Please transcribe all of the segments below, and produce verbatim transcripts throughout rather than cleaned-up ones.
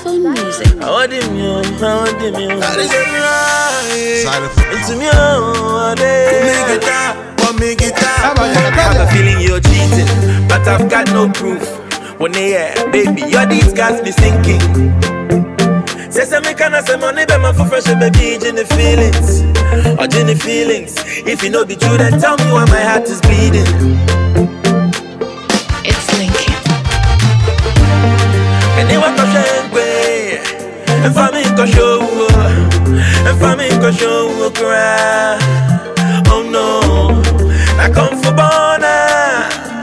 Xylophone music. I want him, yo. I want him, yo. That is right. Xylophone. It's me, yo. Make it up, but make it up. I have a feeling you're cheating, but I've got no proof. When they hear, baby, your deeds got me sinking. Says I make an say money, but my for fresh baby, Jenny feelings, or Jenny feelings. If you know the truth, then tell me why my heart is bleeding. It's Linkin. And you want to share, and for me to show, and for me to show, cry. Oh no, I come for bona.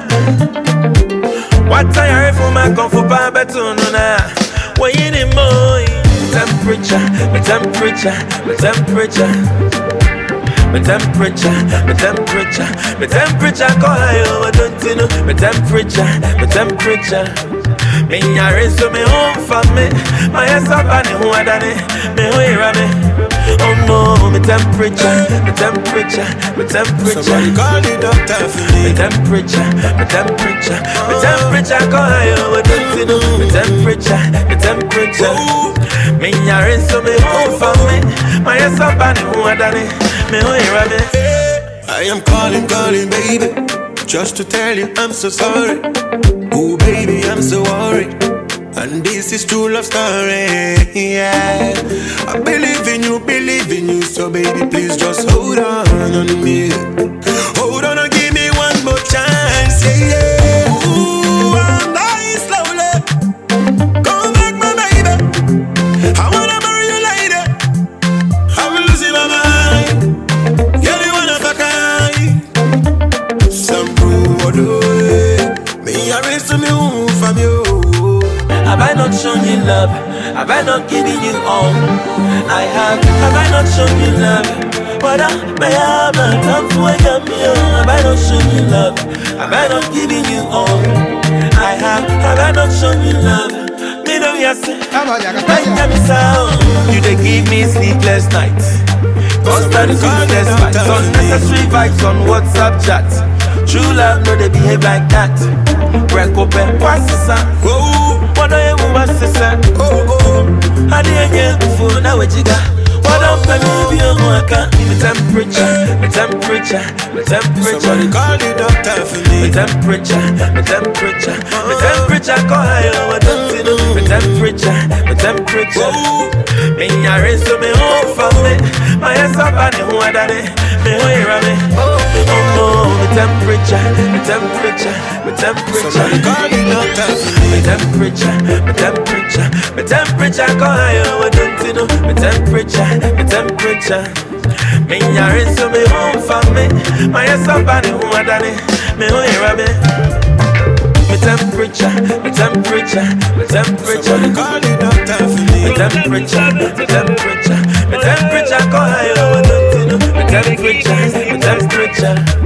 What I heard from my come for Papa Tununa. When you need more temperature, my temperature, my temperature, my temperature, my temperature, my temperature, call I over, don't you know? My temperature, my temperature. Me a race to me home for me. My ass up and who I done it. Me who hear me. Oh no, my temperature, my temperature, my temperature. Somebody call the doctor for me. My temperature, my temperature, my temperature. Call I over, don't you know? My temperature, my temperature. Me a race to me home for me. My ass up and who I done it. Me who hear me. I am calling, calling, baby, just to tell you I'm so sorry. Oh baby, I'm so worried, and this is true love story. Yeah, I believe in you, believe in you. So baby, please just hold on on me. Hold on and give me one more chance. Yeah, yeah. Ooh, I'm dying slowly. Come back, my baby. I wanna marry you lady. I'm losing my mind. You're the one of a kind. Some good way. Me a race to me home from you. Have I not shown you love? Have I not given you all? I have. Have I not shown you love? What I may have not come for a cameo. Have I not shown you love? Have I not given you all? I have. Have I not shown you love? Me know you say. You they give me sleepless nights. Constant useless fights. Unnecessary vibes on WhatsApp chat. True love, no they behave like that. Break up and pass the sun. What do you want to say? Oh, oh. How do you get before now? What you got? What up, baby? You know I can't. My temperature, my temperature, my temperature. Somebody call the doctor for me. My temperature, my temperature, my temperature. Call I over, don't you know? My temperature, my temperature. Me a race to me home for me. My ass up and who I done it. Me who hear me. Oh no, my temperature, my temperature, my temperature. Somebody call the doctor for me. My temperature, my temperature, my temperature. Call I over, don't you know? My temperature, my temperature. Me a race to me home for me. My ass up and who I done it. Me who hear me. My temperature, my temperature, my temperature. Somebody call the doctor for me. My temperature, my temperature, my temperature. Call I over, don't you know? My temperature, my temperature.